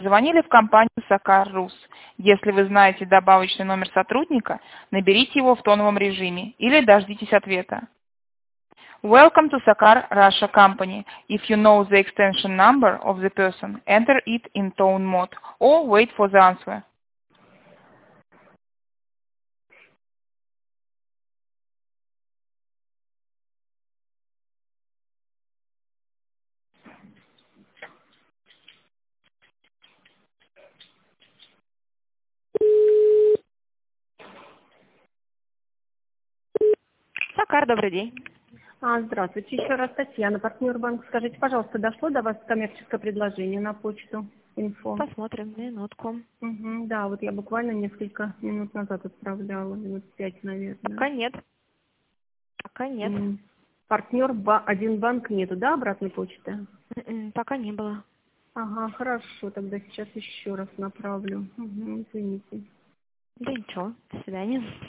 Звонили в компанию Сакар Рус. Если вы знаете добавочный номер сотрудника, наберите его в тоновом режиме или дождитесь ответа. Welcome to Sakar Russia Company. If you know the extension number of the person, enter it in tone mode or wait for the answer. Сакар, добрый день. Здравствуйте, еще раз Татьяна, партнер банк. Скажите, пожалуйста, дошло до вас коммерческое предложение на почту? Инфо. Посмотрим, минутку. Да, вот я буквально несколько минут назад отправляла, минут 5, наверное. Пока нет. Пока нет. Партнер один банк нету, да, обратной почты? Пока не было. Ага, хорошо, тогда сейчас еще раз направлю. Извините. Да ничего, до свидания.